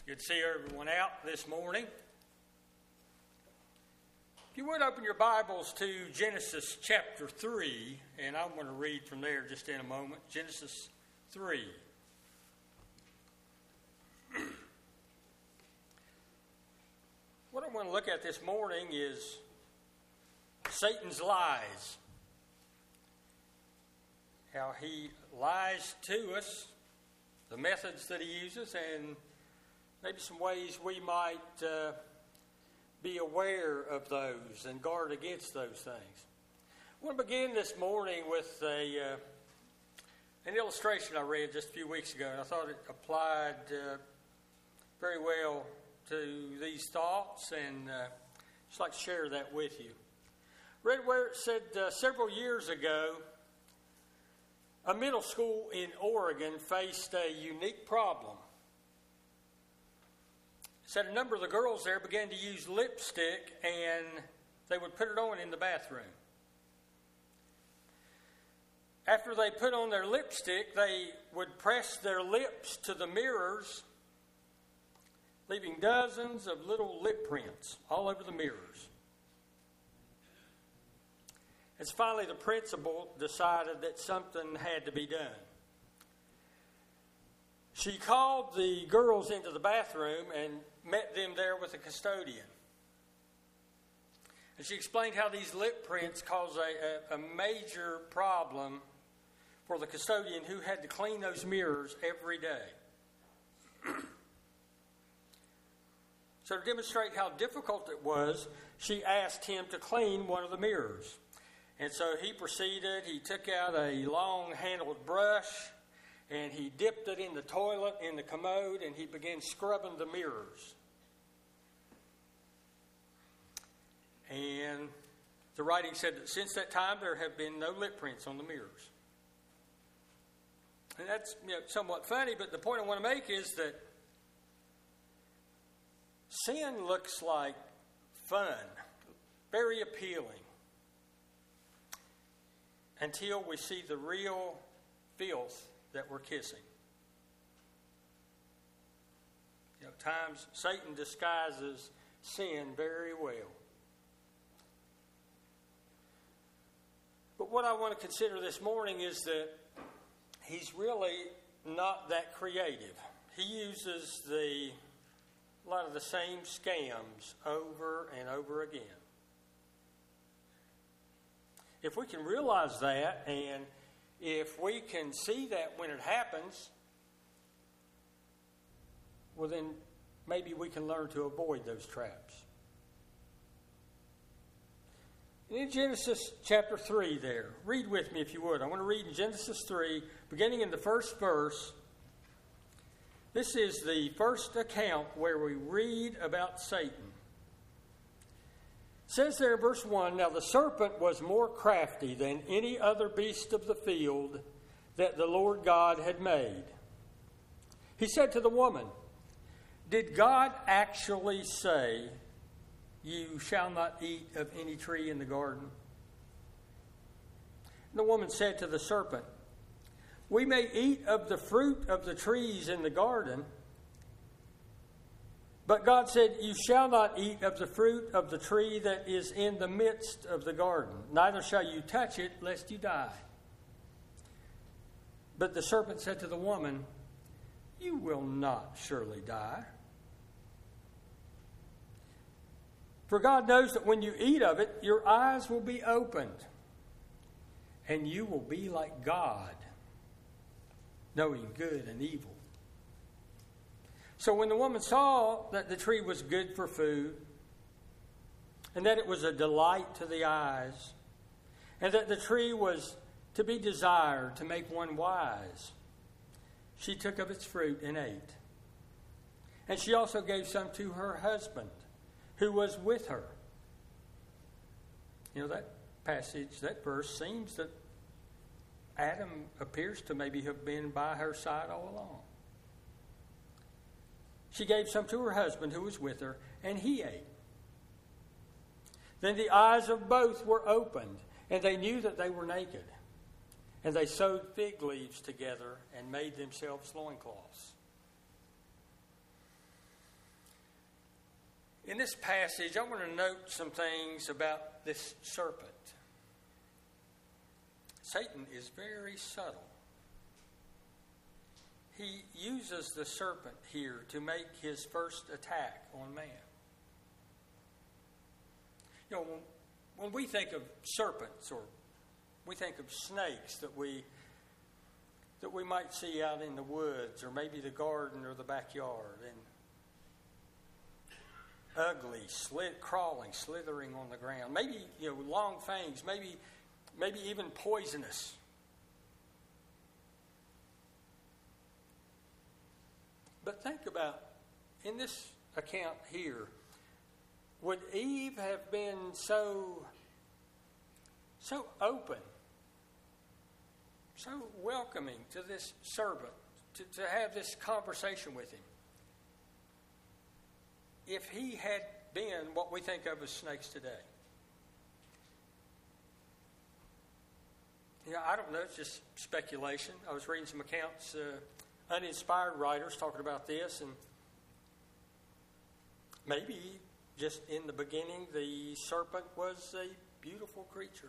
Good to see everyone out this morning. If you would open your Bibles to Genesis chapter 3, and I'm going to read from there just in a moment. Genesis 3. What I want to look at this morning is Satan's lies. How he lies to us, the methods that he uses, and maybe some ways we might be aware of those and guard against those things. I want to begin this morning with an illustration I read just a few weeks ago, and I thought it applied very well to these thoughts, and just like to share that with you. Read where it said several years ago, a middle school in Oregon faced a unique problem. It said a number of the girls there began to use lipstick, and they would put it on in the bathroom. After they put on their lipstick, they would press their lips to the mirrors, leaving dozens of little lip prints all over the mirrors. And finally, the principal decided that something had to be done. She called the girls into the bathroom and met them there with a custodian. And she explained how these lip prints caused a major problem for the custodian, who had to clean those mirrors every day. So to demonstrate how difficult it was, she asked him to clean one of the mirrors. And so he proceeded. He took out a long-handled brush, and he dipped it in the toilet, in the commode, and he began scrubbing the mirrors. And the writing said that since that time, there have been no lip prints on the mirrors. And that's somewhat funny, but the point I want to make is that sin looks like fun, very appealing, until we see the real filth that we're kissing. At times, Satan disguises sin very well. But what I want to consider this morning is that he's really not that creative. He uses a lot of the same scams over and over again. If we can realize that, and if we can see that when it happens, well then maybe we can learn to avoid those traps. In Genesis chapter 3 there, read with me if you would. I want to read in Genesis 3, beginning in the first verse. This is the first account where we read about Satan. It says there in verse 1, "Now the serpent was more crafty than any other beast of the field that the Lord God had made. He said to the woman, 'Did God actually say, you shall not eat of any tree in the garden?' And the woman said to the serpent, 'We may eat of the fruit of the trees in the garden, but God said, you shall not eat of the fruit of the tree that is in the midst of the garden, neither shall you touch it, lest you die.' But the serpent said to the woman, 'You will not surely die. For God knows that when you eat of it, your eyes will be opened, and you will be like God, knowing good and evil.' So when the woman saw that the tree was good for food, and that it was a delight to the eyes, and that the tree was to be desired to make one wise, she took of its fruit and ate. And she also gave some to her husband, who was with her." That passage, that verse seems that Adam appears to maybe have been by her side all along. She gave some to her husband who was with her, and he ate. Then the eyes of both were opened, and they knew that they were naked. And they sewed fig leaves together and made themselves loincloths. In this passage, I want to note some things about this serpent. Satan is very subtle. He uses the serpent here to make his first attack on man. You know, when we think of serpents, or we think of snakes that we might see out in the woods, or maybe the garden or the backyard, and ugly, crawling, slithering on the ground. Maybe, long fangs, maybe even poisonous. But think about, in this account here, would Eve have been so open, so welcoming to this serpent, to have this conversation with him, if he had been what we think of as snakes today? I don't know, it's just speculation. I was reading some accounts, uninspired writers talking about this, and maybe just in the beginning the serpent was a beautiful creature.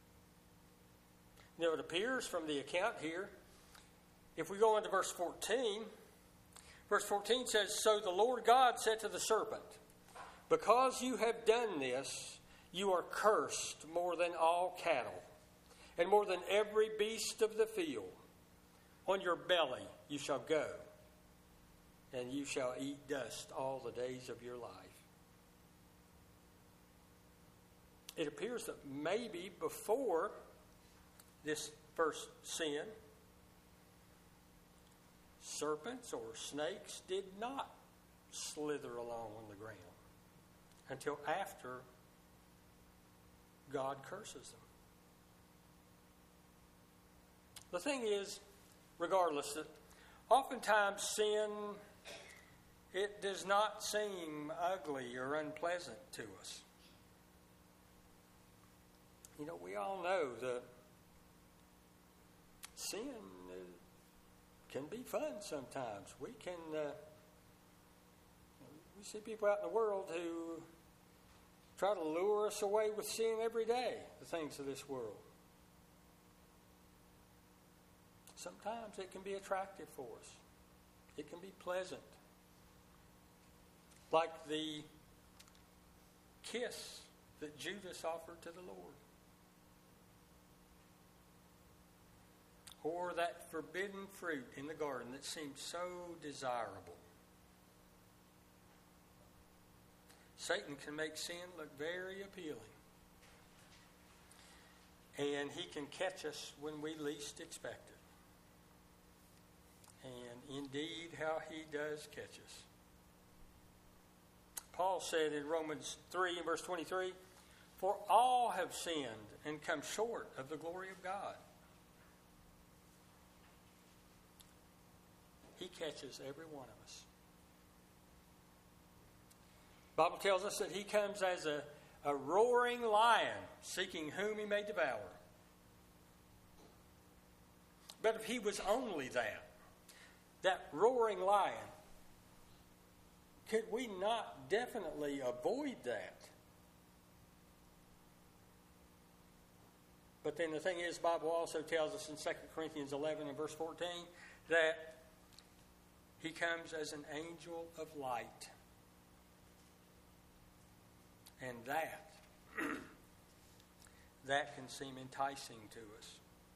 It appears from the account here, if we go into verse 14 says, "So the Lord God said to the serpent, because you have done this, you are cursed more than all cattle, and more than every beast of the field. On your belly you shall go, and you shall eat dust all the days of your life." It appears that maybe before this first sin, serpents or snakes did not slither along on the ground until after God curses them. The thing is, regardless, that oftentimes sin, it does not seem ugly or unpleasant to us. We all know that sin can be fun sometimes. We see people out in the world who try to lure us away with sin every day, the things of this world. Sometimes it can be attractive for us. It can be pleasant. Like the kiss that Judas offered to the Lord. Or that forbidden fruit in the garden that seemed so desirable. Satan can make sin look very appealing. And he can catch us when we least expect it. And indeed, how he does catch us. Paul said in Romans 3 and verse 23, "For all have sinned and come short of the glory of God." He catches every one of us. The Bible tells us that he comes as a roaring lion, seeking whom he may devour. But if he was only that roaring lion, could we not definitely avoid that? But then the thing is, the Bible also tells us in 2 Corinthians 11 and verse 14 that he comes as an angel of light. And that can seem enticing to us.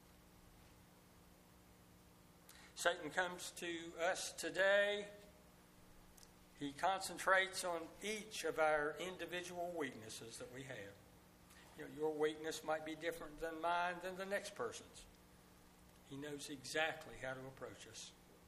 Satan comes to us today. He concentrates on each of our individual weaknesses that we have. Your weakness might be different than mine, than the next person's. He knows exactly how to approach us.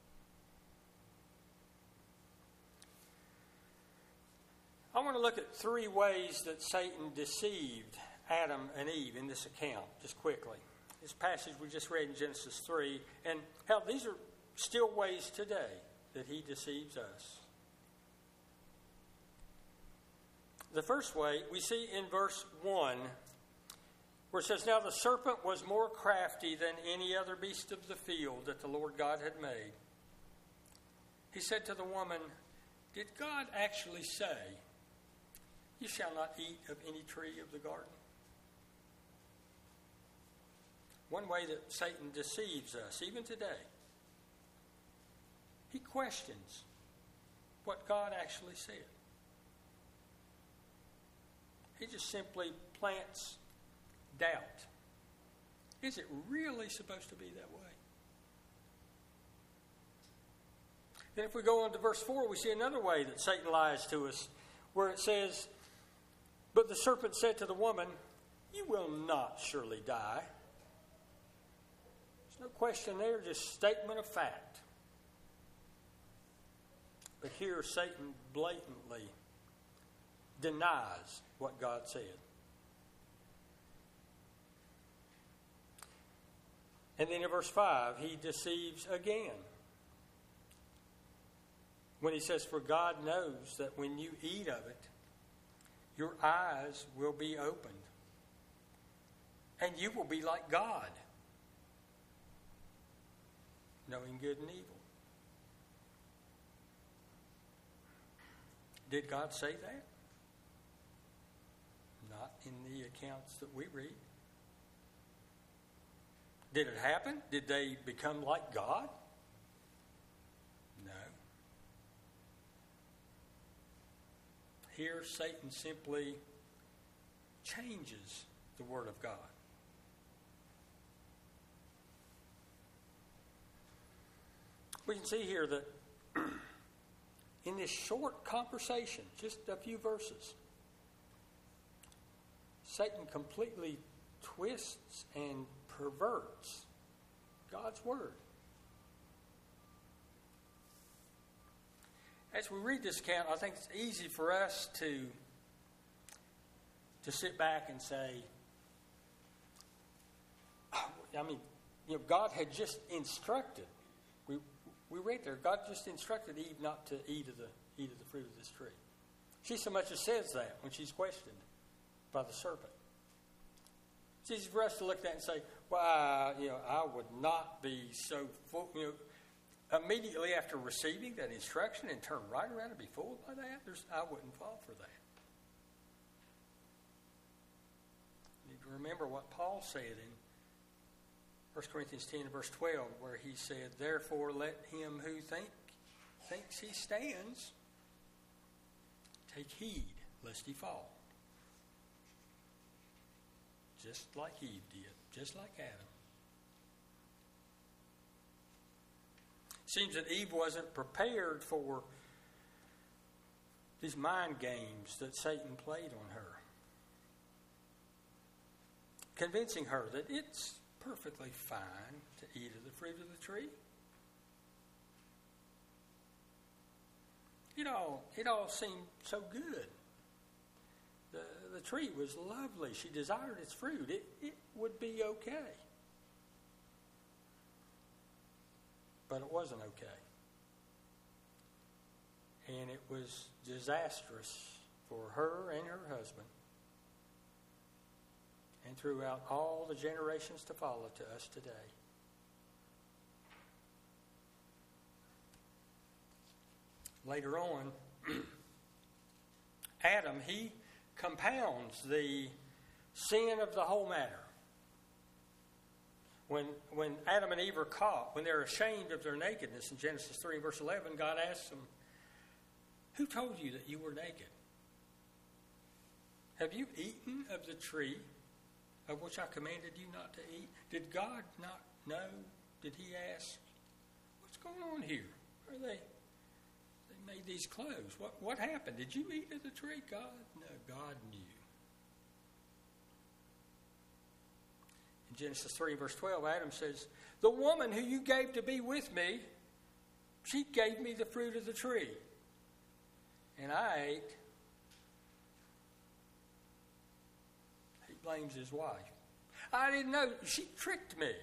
I want to look at 3 ways that Satan deceived Adam and Eve in this account, just quickly. This passage we just read in Genesis 3, and how these are still ways today that he deceives us. The first way we see in verse 1, where it says, "Now the serpent was more crafty than any other beast of the field that the Lord God had made. He said to the woman, 'Did God actually say, You shall not eat of any tree of the garden. One way that Satan deceives us, even today, he questions what God actually said. He just simply plants doubt. Is it really supposed to be that way? Then if we go on to verse 4, we see another way that Satan lies to us, where it says, "But the serpent said to the woman, 'You will not surely die.'" There's no question there, just statement of fact. But here Satan blatantly denies what God said. And then in verse 5, he deceives again. When he says, "For God knows that when you eat of it, your eyes will be opened, and you will be like God, knowing good and evil." Did God say that? Not in the accounts that we read. Did it happen? Did they become like God? No. Here, Satan simply changes the Word of God. We can see here that in this short conversation, just a few verses, Satan completely twists and perverts God's Word. As we read this account, I think it's easy for us to sit back and say, God had just instructed. We read there, God just instructed Eve not to eat of the fruit of this tree. She so much as says that when she's questioned by the serpent. It's easy for us to look at that and say, "Well, I would not be so full." Immediately after receiving that instruction and turn right around and be fooled by that, I wouldn't fall for that. You need to remember what Paul said in 1 Corinthians 10 and verse 12, where he said, "Therefore let him who thinks he stands take heed lest he fall." Just like Eve did, just like Adam. It seems that Eve wasn't prepared for these mind games that Satan played on her, convincing her that it's perfectly fine to eat of the fruit of the tree. It all seemed so good. The tree was lovely. She desired its fruit. It would be okay. But it wasn't okay. And it was disastrous for her and her husband, and throughout all the generations to follow to us today. Later on, Adam, he compounds the sin of the whole matter. When Adam and Eve are caught, when they're ashamed of their nakedness in Genesis 3 verse 11, God asks them, "Who told you that you were naked? Have you eaten of the tree of which I commanded you not to eat?" Did God not know? Did he ask, "What's going on here? They made these clothes. What happened? Did you eat of the tree?" God? No, God knew. In Genesis 3 verse 12, Adam says, "The woman who you gave to be with me, she gave me the fruit of the tree, and I ate." He blames his wife. "I didn't know. She tricked me."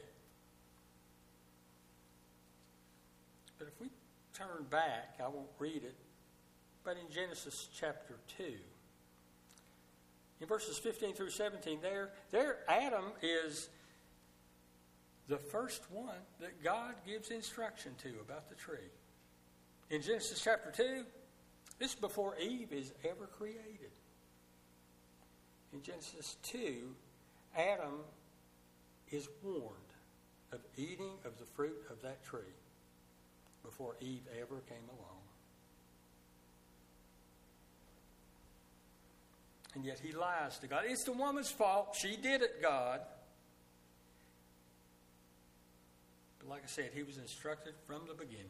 But if we turn back, I won't read it, but in Genesis chapter 2, in verses 15 through 17, there Adam is the first one that God gives instruction to about the tree. In Genesis chapter 2, this is before Eve is ever created. In Genesis 2, Adam is warned of eating of the fruit of that tree before Eve ever came along. And yet he lies to God. It's the woman's fault. She did it, God. But like I said, he was instructed from the beginning.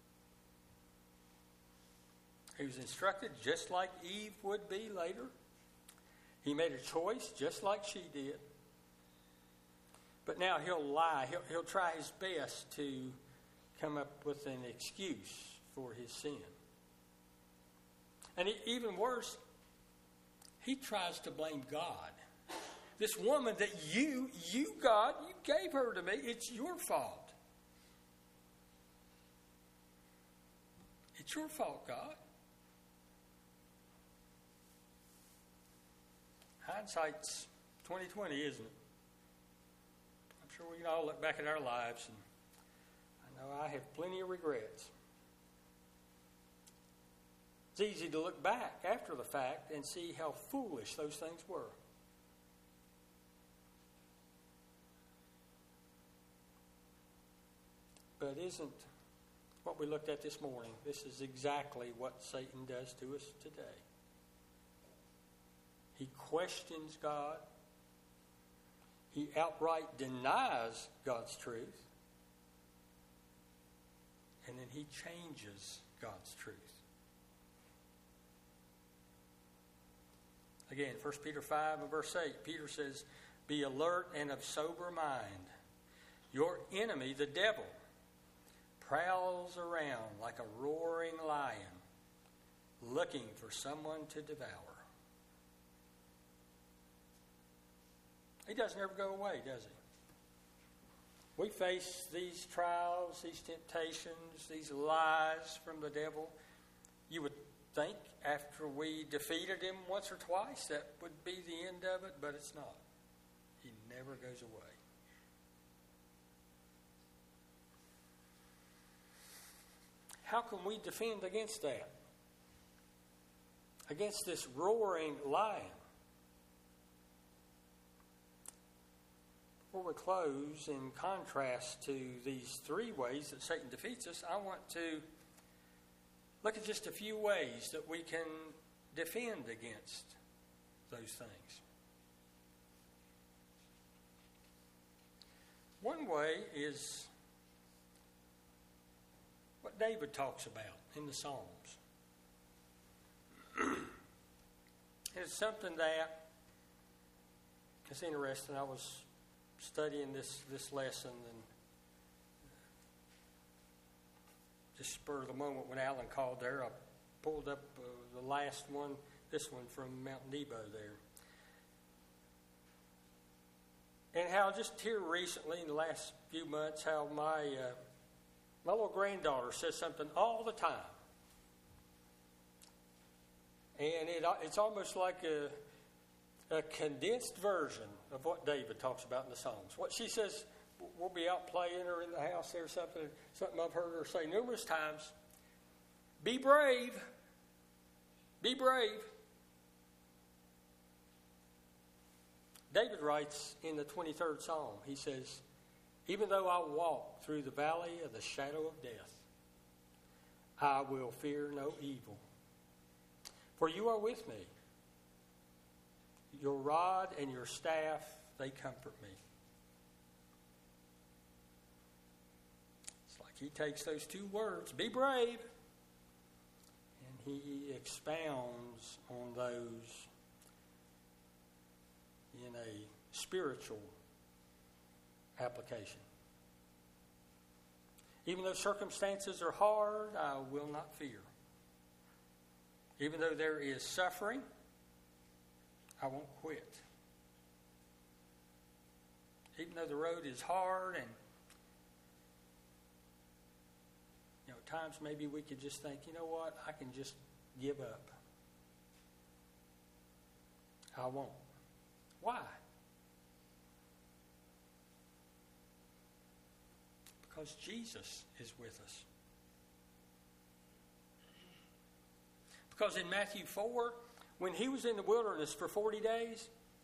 He was instructed just like Eve would be later. He made a choice just like she did. But now he'll lie. He'll try his best to come up with an excuse for his sin. And even worse, he tries to blame God. This woman that you, God, you gave her to me. It's your fault. It's your fault, God. Hindsight's 20/20, isn't it? I'm sure we can all look back at our lives, and I know I have plenty of regrets. It's easy to look back after the fact and see how foolish those things were. But isn't what we looked at this morning, this is exactly what Satan does to us today. He questions God. He outright denies God's truth. And then he changes God's truth. Again, 1 Peter 5 and verse 8, Peter says, "Be alert and of sober mind. Your enemy, the devil, prowls around like a roaring lion, looking for someone to devour." He doesn't ever go away, does he? We face these trials, these temptations, these lies from the devil. You would think after we defeated him once or twice, that would be the end of it, but it's not. He never goes away. How can we defend against that? Against this roaring lion? Before we close, in contrast to these three ways that Satan defeats us, I want to look at just a few ways that we can defend against those things. One way is what David talks about in the Psalms. It's something that is interesting. I was studying this lesson, and just spur of the moment when Alan called there, I pulled up the last one, this one from Mount Nebo there. And how just here recently in the last few months, how my little granddaughter says something all the time. And it's almost like a condensed version of what David talks about in the Psalms. What she says, we'll be out playing or in the house there, something I've heard her say numerous times. Be brave. Be brave. David writes in the 23rd Psalm, he says, "Even though I walk through the valley of the shadow of death, I will fear no evil. For you are with me. Your rod and your staff, they comfort me." It's like he takes those two words, be brave, and he expounds on those in a spiritual application. Even though circumstances are hard, I will not fear. Even though there is suffering, I won't quit. Even though the road is hard, and at times maybe we could just think, you know what, I can just give up. I won't. Why? Because Jesus is with us. Because in Matthew 4, when he was in the wilderness for 40 days,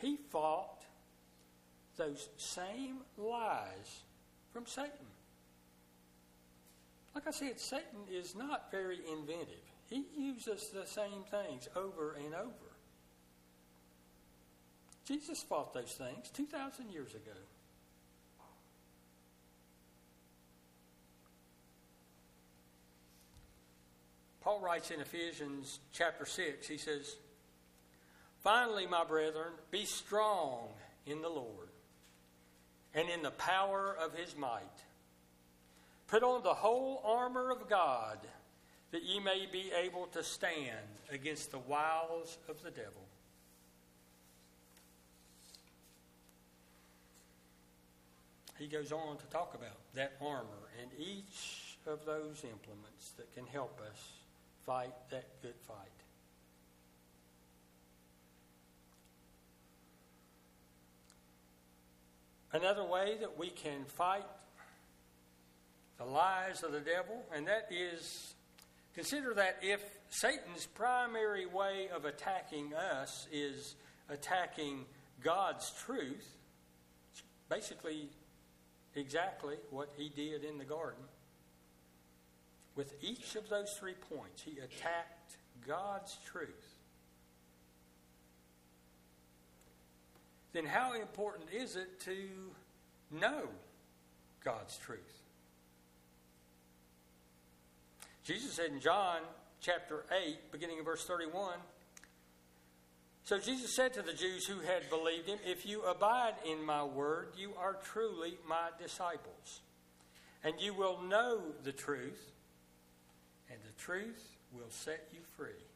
he fought those same lies from Satan. Like I said, Satan is not very inventive. He uses the same things over and over. Jesus fought those things 2,000 years ago. Paul writes in Ephesians chapter 6, he says, "Finally, my brethren, be strong in the Lord and in the power of his might. Put on the whole armor of God, that ye may be able to stand against the wiles of the devil." He goes on to talk about that armor and each of those implements that can help us fight that good fight. Another way that we can fight the lies of the devil, and that is, consider that if Satan's primary way of attacking us is attacking God's truth, basically exactly what he did in the garden. With each of those 3 points, he attacked God's truth. Then how important is it to know God's truth? Jesus said in John chapter 8, beginning in verse 31, "So Jesus said to the Jews who had believed him, 'If you abide in my word, you are truly my disciples, and you will know the truth, and the truth will set you free.'"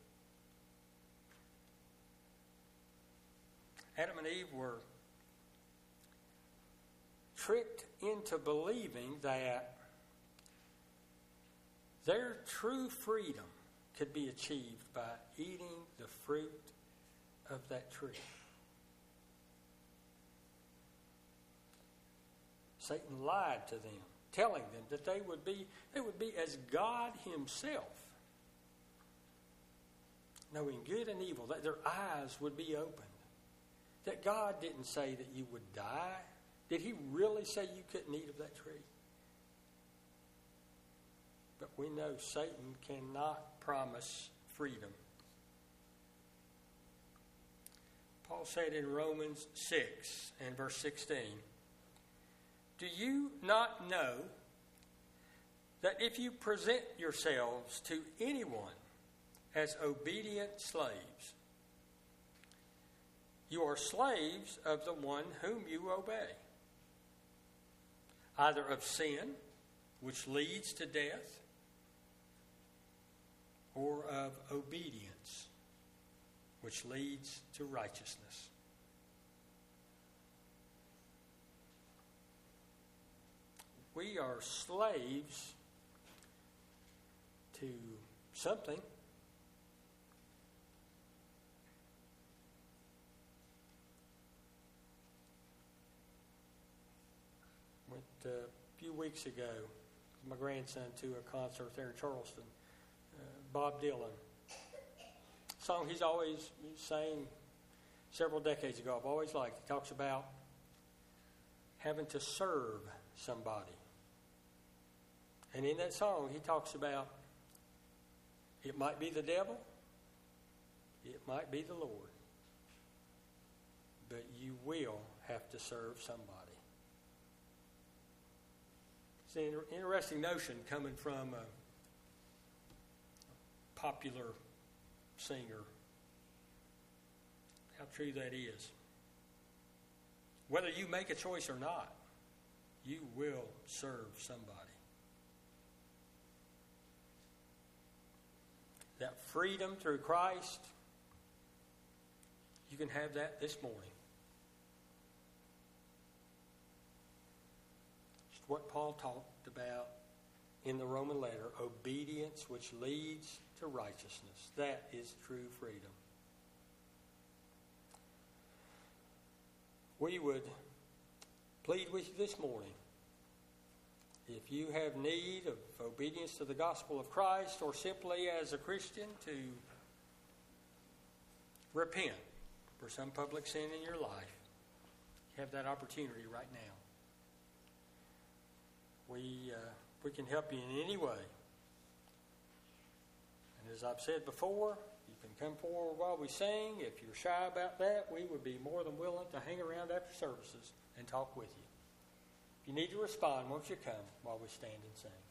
Adam and Eve were tricked into believing that their true freedom could be achieved by eating the fruit of that tree. Satan lied to them, telling them that they would be as God himself, knowing good and evil, that their eyes would be opened. That God didn't say that you would die. Did he really say you couldn't eat of that tree? But we know Satan cannot promise freedom. Paul said in Romans 6 and verse 16, "Do you not know that if you present yourselves to anyone as obedient slaves, you are slaves of the one whom you obey, either of sin, which leads to death, or of obedience, which leads to righteousness?" We are slaves to something. Went a few weeks ago with my grandson to a concert there in Charleston. Bob Dylan. A song he's always sang several decades ago. I've always liked. He talks about having to serve somebody. And in that song, he talks about it might be the devil, it might be the Lord, but you will have to serve somebody. It's an interesting notion coming from a popular singer. How true that is. Whether you make a choice or not, you will serve somebody. That freedom through Christ, you can have that this morning. It's what Paul talked about in the Roman letter, obedience which leads to righteousness. That is true freedom. We would plead with you this morning, if you have need of obedience to the gospel of Christ, or simply as a Christian to repent for some public sin in your life, you have that opportunity right now. We can help you in any way. And as I've said before, you can come forward while we sing. If you're shy about that, we would be more than willing to hang around after services and talk with you. If you need to respond, won't you come while we stand and sing?